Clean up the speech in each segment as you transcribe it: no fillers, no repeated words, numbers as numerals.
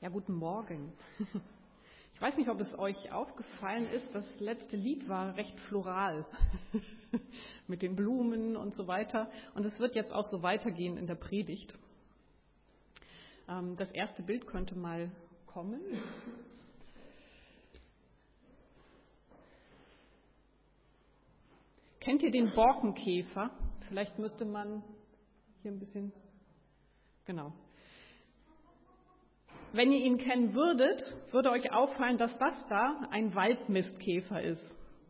Ja, guten Morgen. Ich weiß nicht, ob es euch aufgefallen ist, das letzte Lied war recht floral mit den Blumen und so weiter. Und es wird jetzt auch so weitergehen in der Predigt. Das erste Bild könnte mal kommen. Kennt ihr den Borkenkäfer? Vielleicht müsste man hier ein bisschen... Genau. Wenn ihr ihn kennen würdet, würde euch auffallen, dass das da ein Waldmistkäfer ist.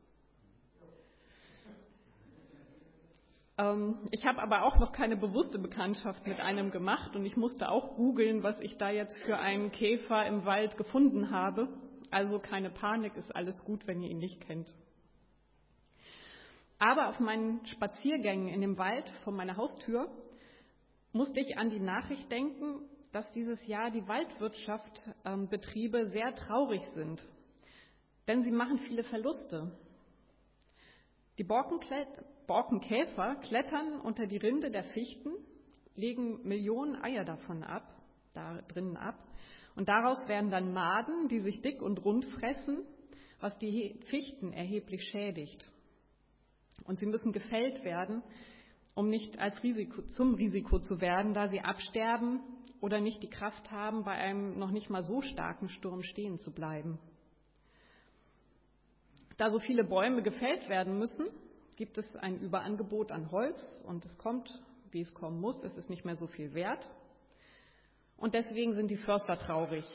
Ich habe aber auch noch keine bewusste Bekanntschaft mit einem gemacht und ich musste auch googeln, was ich da jetzt für einen Käfer im Wald gefunden habe. Also keine Panik, ist alles gut, wenn ihr ihn nicht kennt. Aber auf meinen Spaziergängen in dem Wald vor meiner Haustür musste ich an die Nachricht denken, dass dieses Jahr die Waldwirtschaftsbetriebe sehr traurig sind, denn sie machen viele Verluste. Die Borkenkäfer klettern unter die Rinde der Fichten, legen Millionen Eier da drinnen ab und daraus werden dann Maden, die sich dick und rund fressen, was die Fichten erheblich schädigt. Und sie müssen gefällt werden, um nicht zum Risiko zu werden, da sie absterben oder nicht die Kraft haben, bei einem noch nicht mal so starken Sturm stehen zu bleiben. Da so viele Bäume gefällt werden müssen, gibt es ein Überangebot an Holz und es kommt, wie es kommen muss, es ist nicht mehr so viel wert. Und deswegen sind die Förster traurig.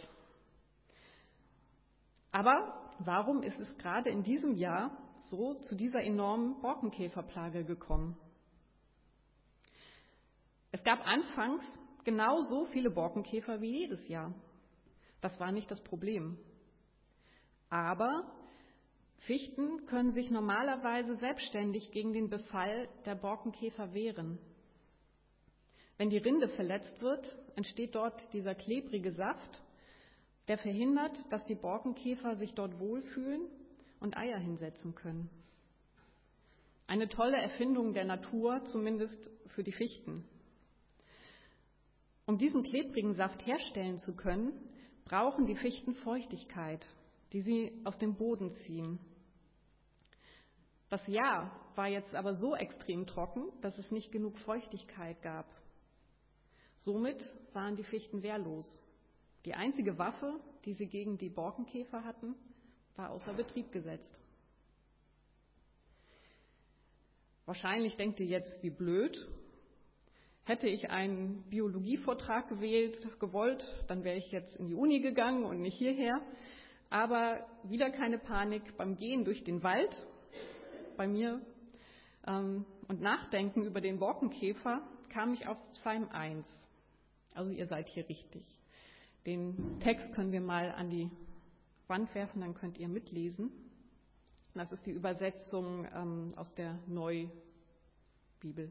Aber warum ist es gerade in diesem Jahr so zu dieser enormen Borkenkäferplage gekommen? Es gab anfangs genauso viele Borkenkäfer wie jedes Jahr. Das war nicht das Problem. Aber Fichten können sich normalerweise selbstständig gegen den Befall der Borkenkäfer wehren. Wenn die Rinde verletzt wird, entsteht dort dieser klebrige Saft, der verhindert, dass die Borkenkäfer sich dort wohlfühlen und Eier hinsetzen können. Eine tolle Erfindung der Natur, zumindest für die Fichten. Um diesen klebrigen Saft herstellen zu können, brauchen die Fichten Feuchtigkeit, die sie aus dem Boden ziehen. Das Jahr war jetzt aber so extrem trocken, dass es nicht genug Feuchtigkeit gab. Somit waren die Fichten wehrlos. Die einzige Waffe, die sie gegen die Borkenkäfer hatten, war außer Betrieb gesetzt. Wahrscheinlich denkt ihr jetzt, wie blöd. Hätte ich einen Biologievortrag gewollt, dann wäre ich jetzt in die Uni gegangen und nicht hierher. Aber wieder keine Panik beim Gehen durch den Wald bei mir und Nachdenken über den Borkenkäfer kam ich auf Psalm 1. Also ihr seid hier richtig. Den Text können wir mal an die Wand werfen, dann könnt ihr mitlesen. Das ist die Übersetzung aus der Neubibel.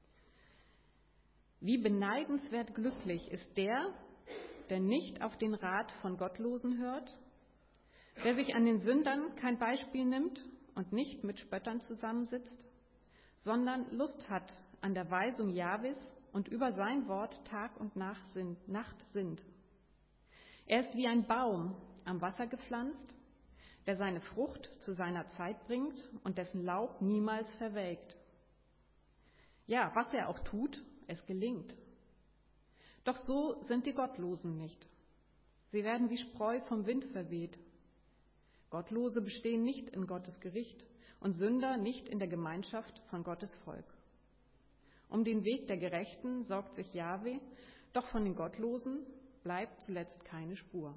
Wie beneidenswert glücklich ist der nicht auf den Rat von Gottlosen hört, der sich an den Sündern kein Beispiel nimmt und nicht mit Spöttern zusammensitzt, sondern Lust hat an der Weisung Jahwes und über sein Wort Tag und Nacht sinnt. Er ist wie ein Baum am Wasser gepflanzt, der seine Frucht zu seiner Zeit bringt und dessen Laub niemals verwelkt. Ja, was er auch tut, es gelingt. Doch so sind die Gottlosen nicht. Sie werden wie Spreu vom Wind verweht. Gottlose bestehen nicht in Gottes Gericht und Sünder nicht in der Gemeinschaft von Gottes Volk. Um den Weg der Gerechten sorgt sich Jahwe, doch von den Gottlosen bleibt zuletzt keine Spur.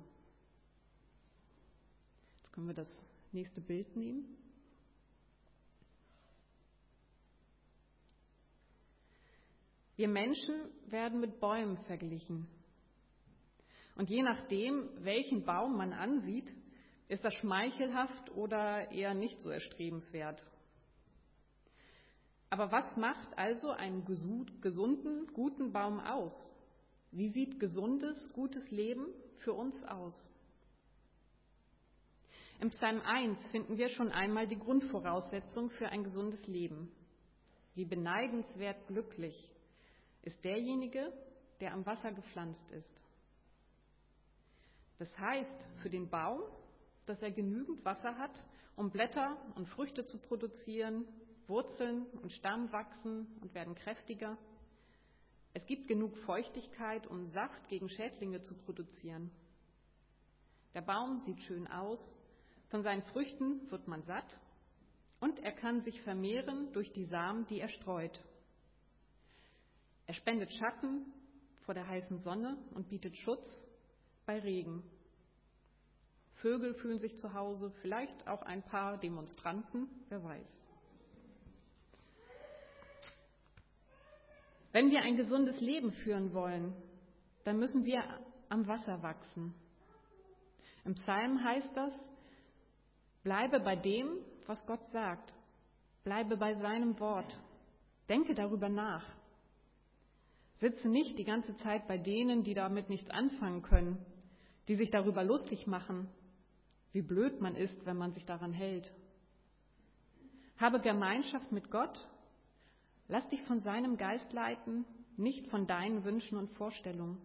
Jetzt können wir das nächste Bild nehmen. Wir Menschen werden mit Bäumen verglichen. Und je nachdem, welchen Baum man ansieht, ist das schmeichelhaft oder eher nicht so erstrebenswert. Aber was macht also einen gesunden, guten Baum aus? Wie sieht gesundes, gutes Leben für uns aus? Im Psalm 1 finden wir schon einmal die Grundvoraussetzung für ein gesundes Leben. Wie beneidenswert glücklich ist derjenige, der am Wasser gepflanzt ist. Das heißt für den Baum, dass er genügend Wasser hat, um Blätter und Früchte zu produzieren, Wurzeln und Stamm wachsen und werden kräftiger. Es gibt genug Feuchtigkeit, um Saft gegen Schädlinge zu produzieren. Der Baum sieht schön aus, von seinen Früchten wird man satt und er kann sich vermehren durch die Samen, die er streut. Er spendet Schatten vor der heißen Sonne und bietet Schutz bei Regen. Vögel fühlen sich zu Hause, vielleicht auch ein paar Demonstranten, wer weiß. Wenn wir ein gesundes Leben führen wollen, dann müssen wir am Wasser wachsen. Im Psalm heißt das, bleibe bei dem, was Gott sagt. Bleibe bei seinem Wort. Denke darüber nach. Sitze nicht die ganze Zeit bei denen, die damit nichts anfangen können, die sich darüber lustig machen, wie blöd man ist, wenn man sich daran hält. Habe Gemeinschaft mit Gott. Lass dich von seinem Geist leiten, nicht von deinen Wünschen und Vorstellungen.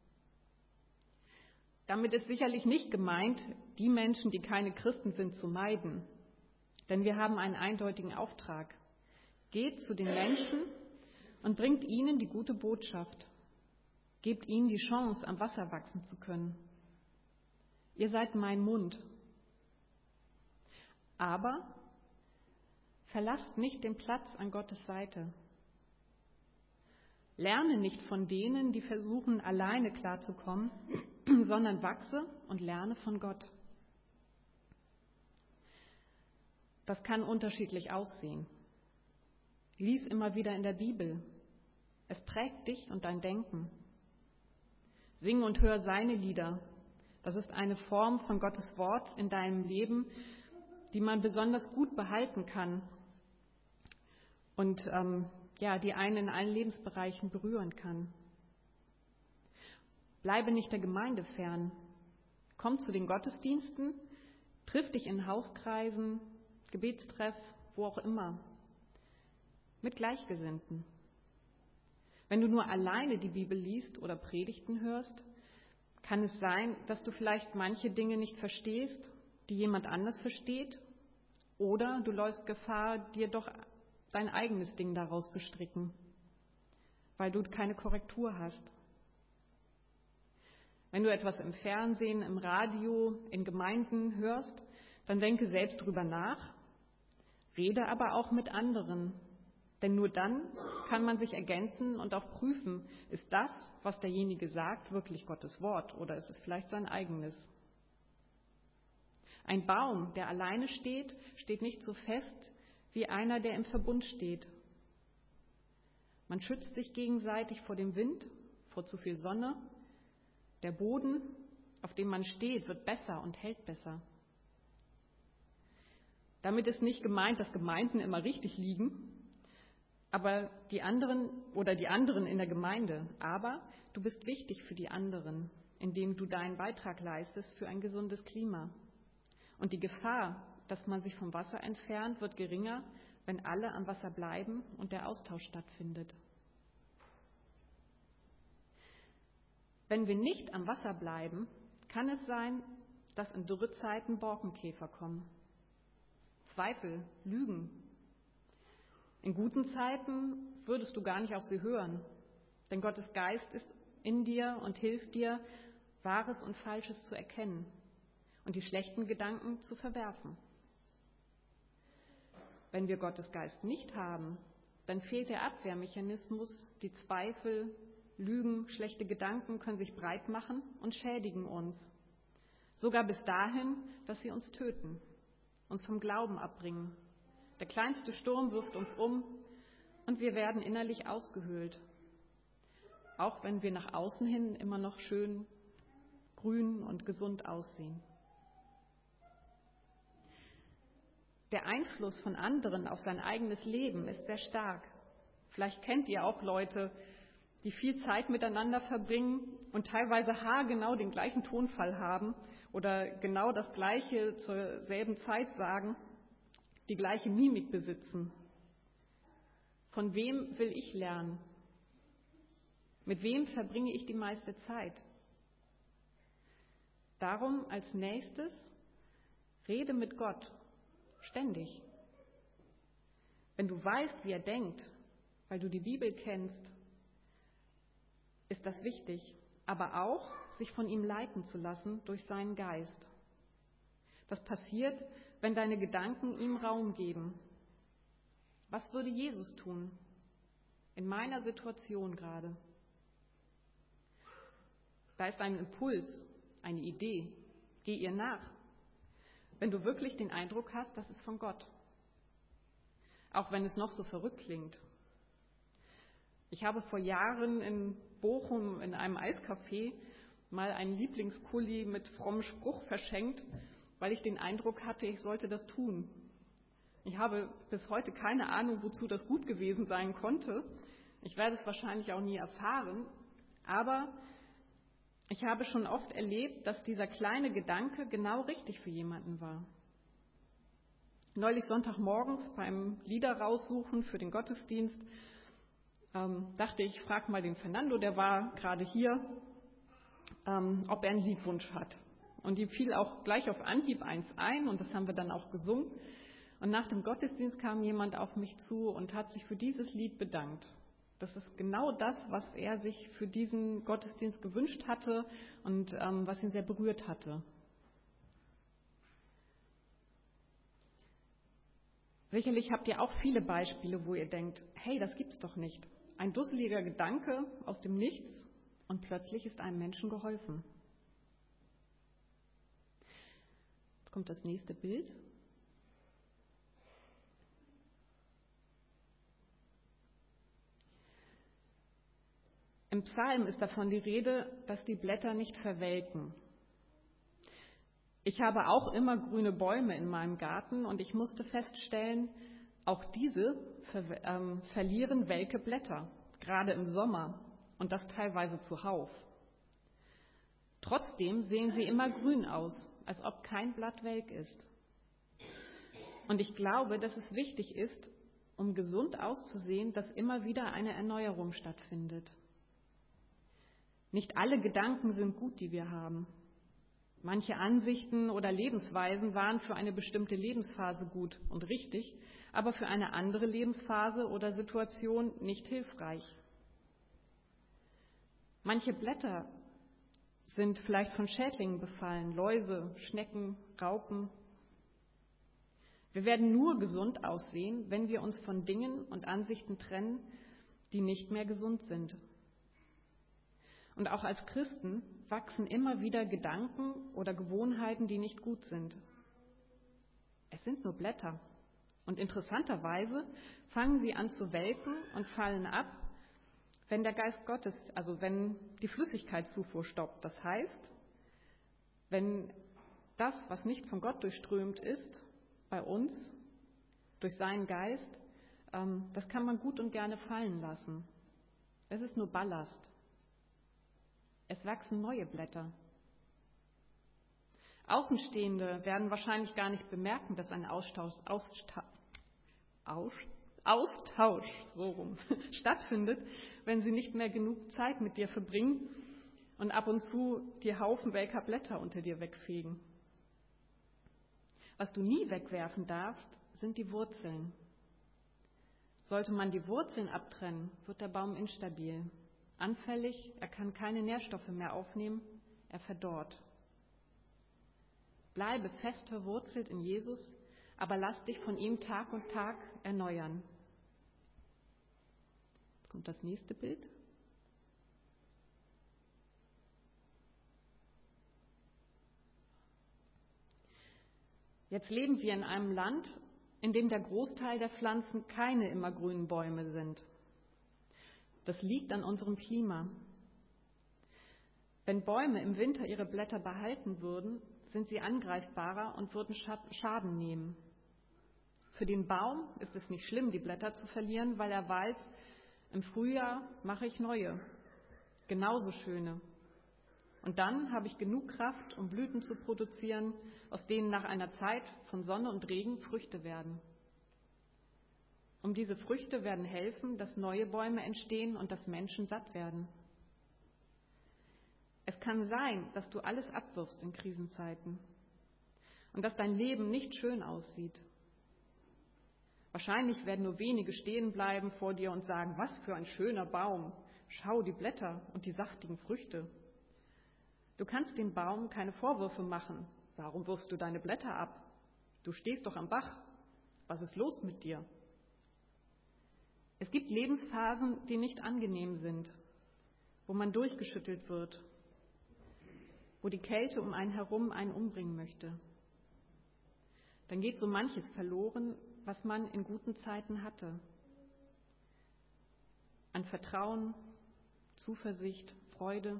Damit ist sicherlich nicht gemeint, die Menschen, die keine Christen sind, zu meiden. Denn wir haben einen eindeutigen Auftrag. Geht zu den Menschen und bringt ihnen die gute Botschaft. Gebt ihnen die Chance, am Wasser wachsen zu können. Ihr seid mein Mund. Aber verlasst nicht den Platz an Gottes Seite. Lerne nicht von denen, die versuchen, alleine klarzukommen, sondern wachse und lerne von Gott. Das kann unterschiedlich aussehen. Lies immer wieder in der Bibel. Es prägt dich und dein Denken. Sing und hör seine Lieder. Das ist eine Form von Gottes Wort in deinem Leben, die man besonders gut behalten kann und die einen in allen Lebensbereichen berühren kann. Bleibe nicht der Gemeinde fern. Komm zu den Gottesdiensten, triff dich in Hauskreisen, Gebetstreff, wo auch immer, mit Gleichgesinnten. Wenn du nur alleine die Bibel liest oder Predigten hörst, kann es sein, dass du vielleicht manche Dinge nicht verstehst, die jemand anders versteht, oder du läufst Gefahr, dir doch dein eigenes Ding daraus zu stricken, weil du keine Korrektur hast. Wenn du etwas im Fernsehen, im Radio, in Gemeinden hörst, dann denke selbst drüber nach, rede aber auch mit anderen. Denn nur dann kann man sich ergänzen und auch prüfen, ist das, was derjenige sagt, wirklich Gottes Wort oder ist es vielleicht sein eigenes? Ein Baum, der alleine steht, steht nicht so fest wie einer, der im Verbund steht. Man schützt sich gegenseitig vor dem Wind, vor zu viel Sonne. Der Boden, auf dem man steht, wird besser und hält besser. Damit ist nicht gemeint, dass Gemeinden immer richtig liegen, aber die anderen in der Gemeinde. Aber du bist wichtig für die anderen, indem du deinen Beitrag leistest für ein gesundes Klima. Und die Gefahr, dass man sich vom Wasser entfernt, wird geringer, wenn alle am Wasser bleiben und der Austausch stattfindet. Wenn wir nicht am Wasser bleiben, kann es sein, dass in Dürrezeiten Borkenkäfer kommen. Zweifel, Lügen. In guten Zeiten würdest du gar nicht auf sie hören, denn Gottes Geist ist in dir und hilft dir, Wahres und Falsches zu erkennen und die schlechten Gedanken zu verwerfen. Wenn wir Gottes Geist nicht haben, dann fehlt der Abwehrmechanismus, die Zweifel, Lügen, schlechte Gedanken können sich breit machen und schädigen uns. Sogar bis dahin, dass sie uns töten, uns vom Glauben abbringen. Der kleinste Sturm wirft uns um und wir werden innerlich ausgehöhlt. Auch wenn wir nach außen hin immer noch schön grün und gesund aussehen. Der Einfluss von anderen auf sein eigenes Leben ist sehr stark. Vielleicht kennt ihr auch Leute, die viel Zeit miteinander verbringen und teilweise haargenau den gleichen Tonfall haben oder genau das Gleiche zur selben Zeit sagen, die gleiche Mimik besitzen. Von wem will ich lernen? Mit wem verbringe ich die meiste Zeit? Darum als nächstes, rede mit Gott, ständig. Wenn du weißt, wie er denkt, weil du die Bibel kennst, ist das wichtig, aber auch, sich von ihm leiten zu lassen durch seinen Geist. Das passiert, wenn deine Gedanken ihm Raum geben. Was würde Jesus tun? In meiner Situation gerade. Da ist ein Impuls, eine Idee. Geh ihr nach. Wenn du wirklich den Eindruck hast, das ist von Gott. Auch wenn es noch so verrückt klingt. Ich habe vor Jahren in Bochum in einem Eiscafé mal einen Lieblingskuli mit frommem Spruch verschenkt, weil ich den Eindruck hatte, ich sollte das tun. Ich habe bis heute keine Ahnung, wozu das gut gewesen sein konnte. Ich werde es wahrscheinlich auch nie erfahren, aber ich habe schon oft erlebt, dass dieser kleine Gedanke genau richtig für jemanden war. Neulich Sonntagmorgens beim Lieder raussuchen für den Gottesdienst dachte ich, frage mal den Fernando, der war gerade hier, ob er einen Liedwunsch hat. Und ihm fiel auch gleich auf Anhieb eins ein und das haben wir dann auch gesungen. Und nach dem Gottesdienst kam jemand auf mich zu und hat sich für dieses Lied bedankt. Das ist genau das, was er sich für diesen Gottesdienst gewünscht hatte und was ihn sehr berührt hatte. Sicherlich habt ihr auch viele Beispiele, wo ihr denkt, hey, das gibt's doch nicht. Ein dusseliger Gedanke aus dem Nichts und plötzlich ist einem Menschen geholfen. Jetzt kommt das nächste Bild. Im Psalm ist davon die Rede, dass die Blätter nicht verwelken. Ich habe auch immer grüne Bäume in meinem Garten und ich musste feststellen, auch diese verlieren welke Blätter, gerade im Sommer und das teilweise zuhauf. Trotzdem sehen sie immer grün aus, als ob kein Blatt welk ist. Und ich glaube, dass es wichtig ist, um gesund auszusehen, dass immer wieder eine Erneuerung stattfindet. Nicht alle Gedanken sind gut, die wir haben. Manche Ansichten oder Lebensweisen waren für eine bestimmte Lebensphase gut und richtig, aber für eine andere Lebensphase oder Situation nicht hilfreich. Manche Blätter sind vielleicht von Schädlingen befallen, Läuse, Schnecken, Raupen. Wir werden nur gesund aussehen, wenn wir uns von Dingen und Ansichten trennen, die nicht mehr gesund sind. Und auch als Christen wachsen immer wieder Gedanken oder Gewohnheiten, die nicht gut sind. Es sind nur Blätter. Und interessanterweise fangen sie an zu welken und fallen ab, wenn der Geist Gottes, also wenn die Flüssigkeitszufuhr stoppt. Das heißt, wenn das, was nicht von Gott durchströmt ist, bei uns, durch seinen Geist, das kann man gut und gerne fallen lassen. Es ist nur Ballast. Es wachsen neue Blätter. Außenstehende werden wahrscheinlich gar nicht bemerken, dass ein Austausch stattfindet, wenn sie nicht mehr genug Zeit mit dir verbringen und ab und zu die Haufen welker Blätter unter dir wegfegen. Was du nie wegwerfen darfst, sind die Wurzeln. Sollte man die Wurzeln abtrennen, wird der Baum instabil. Anfällig, er kann keine Nährstoffe mehr aufnehmen, er verdorrt. Bleibe fest verwurzelt in Jesus, aber lass dich von ihm Tag und Tag erneuern. Jetzt kommt das nächste Bild. Jetzt leben wir in einem Land, in dem der Großteil der Pflanzen keine immergrünen Bäume sind. Das liegt an unserem Klima. Wenn Bäume im Winter ihre Blätter behalten würden, sind sie angreifbarer und würden Schaden nehmen. Für den Baum ist es nicht schlimm, die Blätter zu verlieren, weil er weiß, im Frühjahr mache ich neue, genauso schöne. Und dann habe ich genug Kraft, um Blüten zu produzieren, aus denen nach einer Zeit von Sonne und Regen Früchte werden. Diese Früchte werden helfen, dass neue Bäume entstehen und dass Menschen satt werden. Es Es kann sein, dass du alles abwirfst in Krisenzeiten und dass dein Leben nicht schön aussieht. Wahrscheinlich werden nur wenige stehen bleiben vor dir und sagen, was für ein schöner Baum, schau die Blätter und die saftigen Früchte. Du kannst dem Baum keine Vorwürfe machen. Warum wirfst du deine Blätter ab? Du stehst doch am Bach. Was ist los mit dir? Es gibt Lebensphasen, die nicht angenehm sind, wo man durchgeschüttelt wird, wo die Kälte um einen herum einen umbringen möchte. Dann geht so manches verloren, was man in guten Zeiten hatte. An Vertrauen, Zuversicht, Freude.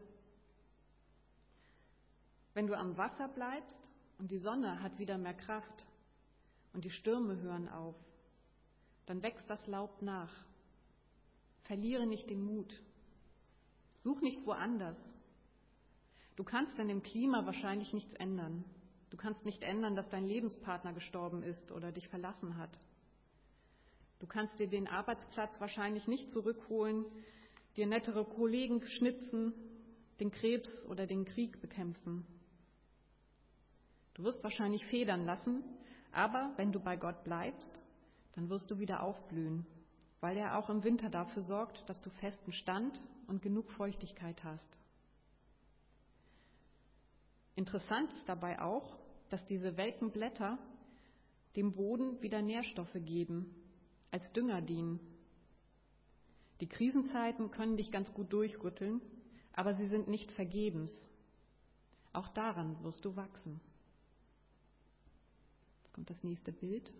Wenn du am Wasser bleibst und die Sonne hat wieder mehr Kraft und die Stürme hören auf, dann wächst das Laub nach. Verliere nicht den Mut. Such nicht woanders. Du kannst an dem Klima wahrscheinlich nichts ändern. Du kannst nicht ändern, dass dein Lebenspartner gestorben ist oder dich verlassen hat. Du kannst dir den Arbeitsplatz wahrscheinlich nicht zurückholen, dir nettere Kollegen schnitzen, den Krebs oder den Krieg bekämpfen. Du wirst wahrscheinlich federn lassen, aber wenn du bei Gott bleibst, dann wirst du wieder aufblühen, weil er auch im Winter dafür sorgt, dass du festen Stand und genug Feuchtigkeit hast. Interessant ist dabei auch, dass diese welken Blätter dem Boden wieder Nährstoffe geben, als Dünger dienen. Die Krisenzeiten können dich ganz gut durchrütteln, aber sie sind nicht vergebens. Auch daran wirst du wachsen. Jetzt kommt das nächste Bild.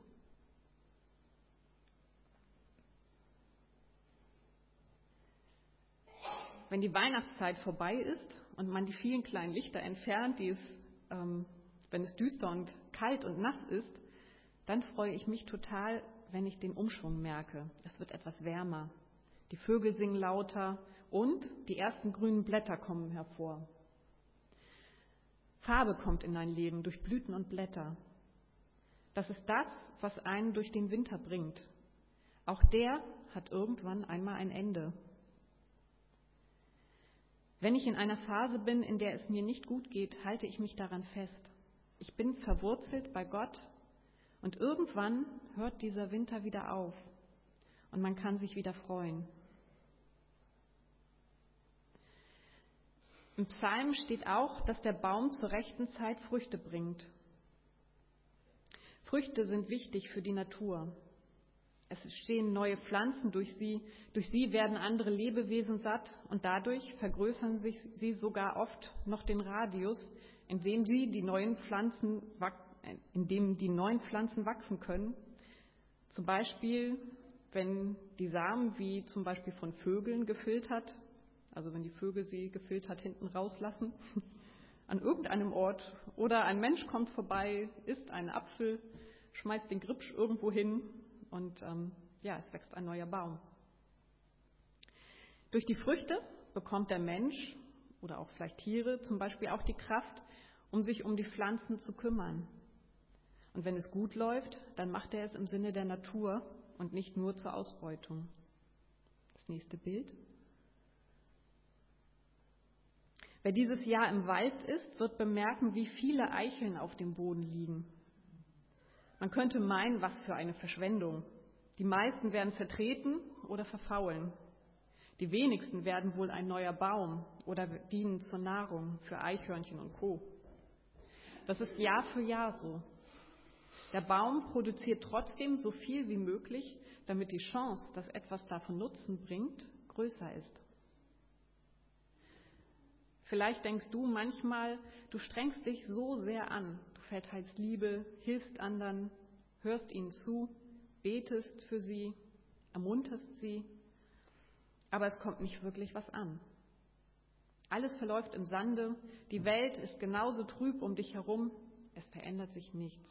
Wenn die Weihnachtszeit vorbei ist und man die vielen kleinen Lichter entfernt, wenn es düster und kalt und nass ist, dann freue ich mich total, wenn ich den Umschwung merke. Es wird etwas wärmer. Die Vögel singen lauter und die ersten grünen Blätter kommen hervor. Farbe kommt in dein Leben durch Blüten und Blätter. Das ist das, was einen durch den Winter bringt. Auch der hat irgendwann einmal ein Ende. Wenn ich in einer Phase bin, in der es mir nicht gut geht, halte ich mich daran fest. Ich bin verwurzelt bei Gott und irgendwann hört dieser Winter wieder auf und man kann sich wieder freuen. Im Psalm steht auch, dass der Baum zur rechten Zeit Früchte bringt. Früchte sind wichtig für die Natur. Es entstehen neue Pflanzen durch sie werden andere Lebewesen satt und dadurch vergrößern sich sie sogar oft noch den Radius, in dem die neuen Pflanzen wachsen können. Zum Beispiel, wenn die Samen, wie zum Beispiel von Vögeln gefiltert, also wenn die Vögel sie gefiltert hinten rauslassen, an irgendeinem Ort oder ein Mensch kommt vorbei, isst einen Apfel, schmeißt den Gripsch irgendwo hin und es wächst ein neuer Baum. Durch die Früchte bekommt der Mensch oder auch vielleicht Tiere zum Beispiel auch die Kraft, um sich um die Pflanzen zu kümmern. Und wenn es gut läuft, dann macht er es im Sinne der Natur und nicht nur zur Ausbeutung. Das nächste Bild. Wer dieses Jahr im Wald ist, wird bemerken, wie viele Eicheln auf dem Boden liegen. Man könnte meinen, was für eine Verschwendung. Die meisten werden zertreten oder verfaulen. Die wenigsten werden wohl ein neuer Baum oder dienen zur Nahrung für Eichhörnchen und Co. Das ist Jahr für Jahr so. Der Baum produziert trotzdem so viel wie möglich, damit die Chance, dass etwas davon Nutzen bringt, größer ist. Vielleicht denkst du manchmal, du strengst dich so sehr an. Du verteilst Liebe, hilfst anderen, hörst ihnen zu, betest für sie, ermunterst sie, aber es kommt nicht wirklich was an. Alles verläuft im Sande, die Welt ist genauso trüb um dich herum, es verändert sich nichts.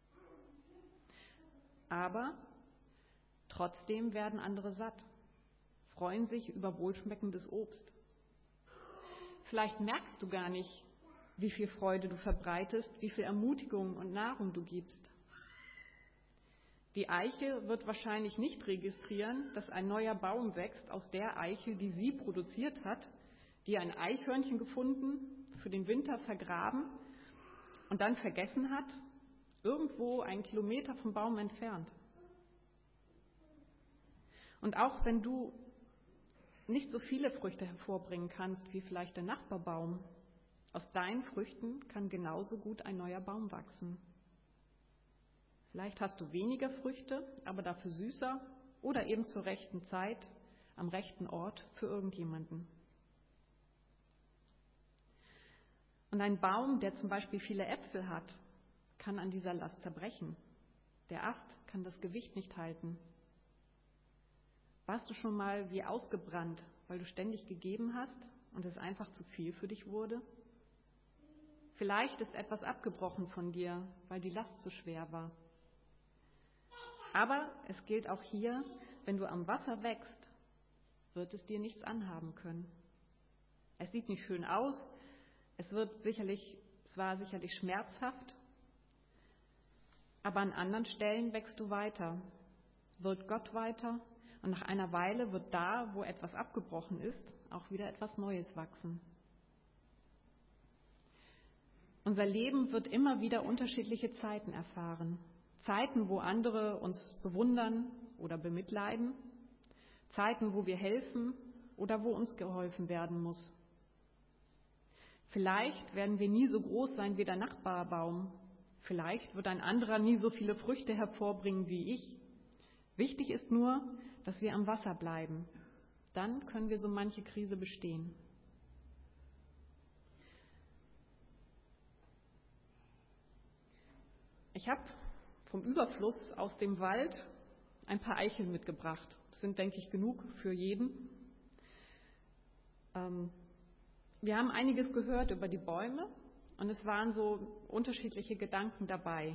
Aber trotzdem werden andere satt, freuen sich über wohlschmeckendes Obst. Vielleicht merkst du gar nicht, wie viel Freude du verbreitest, wie viel Ermutigung und Nahrung du gibst. Die Eiche wird wahrscheinlich nicht registrieren, dass ein neuer Baum wächst aus der Eiche, die sie produziert hat, die ein Eichhörnchen gefunden für den Winter vergraben und dann vergessen hat, irgendwo 1 Kilometer vom Baum entfernt. Und auch wenn du nicht so viele Früchte hervorbringen kannst wie vielleicht der Nachbarbaum, aus deinen Früchten kann genauso gut ein neuer Baum wachsen. Vielleicht hast du weniger Früchte, aber dafür süßer oder eben zur rechten Zeit, am rechten Ort für irgendjemanden. Und ein Baum, der zum Beispiel viele Äpfel hat, kann an dieser Last zerbrechen. Der Ast kann das Gewicht nicht halten. Warst du schon mal wie ausgebrannt, weil du ständig gegeben hast und es einfach zu viel für dich wurde? Vielleicht ist etwas abgebrochen von dir, weil die Last zu schwer war. Aber es gilt auch hier, wenn du am Wasser wächst, wird es dir nichts anhaben können. Es sieht nicht schön aus, es war sicherlich schmerzhaft, aber an anderen Stellen wächst du weiter, wird Gott weiter und nach einer Weile wird da, wo etwas abgebrochen ist, auch wieder etwas Neues wachsen. Unser Leben wird immer wieder unterschiedliche Zeiten erfahren. Zeiten, wo andere uns bewundern oder bemitleiden. Zeiten, wo wir helfen oder wo uns geholfen werden muss. Vielleicht werden wir nie so groß sein wie der Nachbarbaum. Vielleicht wird ein anderer nie so viele Früchte hervorbringen wie ich. Wichtig ist nur, dass wir am Wasser bleiben. Dann können wir so manche Krise bestehen. Ich habe vom Überfluss aus dem Wald ein paar Eicheln mitgebracht. Das sind, denke ich, genug für jeden. Wir haben einiges gehört über die Bäume und es waren so unterschiedliche Gedanken dabei.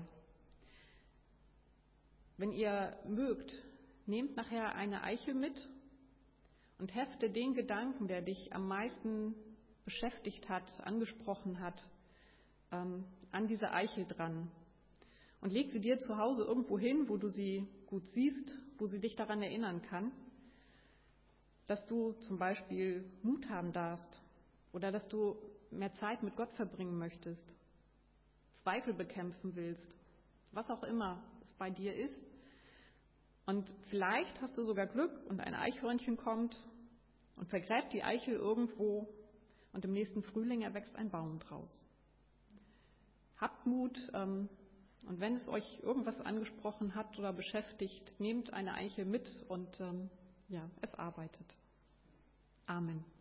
Wenn ihr mögt, nehmt nachher eine Eichel mit und hefte den Gedanken, der dich am meisten beschäftigt hat, angesprochen hat, an diese Eichel dran. Und leg sie dir zu Hause irgendwo hin, wo du sie gut siehst, wo sie dich daran erinnern kann, dass du zum Beispiel Mut haben darfst oder dass du mehr Zeit mit Gott verbringen möchtest, Zweifel bekämpfen willst, was auch immer es bei dir ist. Und vielleicht hast du sogar Glück und ein Eichhörnchen kommt und vergräbt die Eichel irgendwo und im nächsten Frühling erwächst ein Baum draus. Habt Mut, und wenn es euch irgendwas angesprochen hat oder beschäftigt, nehmt eine Eichel mit und es arbeitet. Amen.